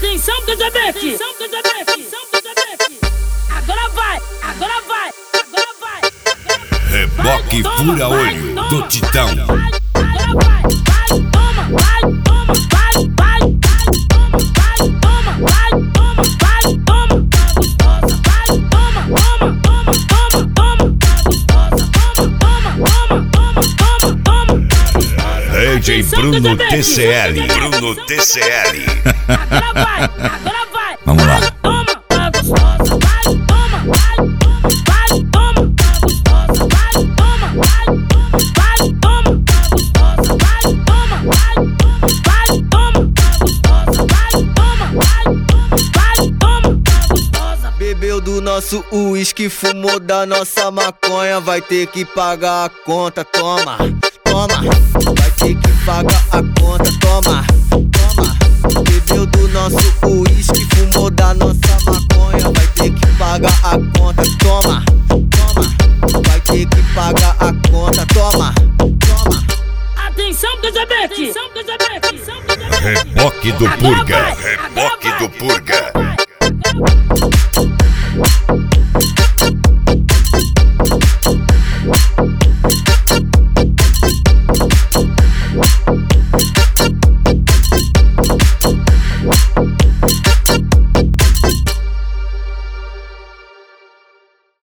Atenção, Casabeque! Agora vai! Reboque fura-olho do Titão. DJ Bruno TCL. Agora vai! Vamos lá. Bebeu do nosso uísque, fumou da nossa maconha, vai ter que pagar a conta, toma. Vai ter que pagar a conta, toma. Bebeu do nosso uísque, fumou da nossa maconha, vai ter que pagar a conta, toma. Vai ter que pagar a conta, toma. Atenção, Casabeque! Reboque do Purga.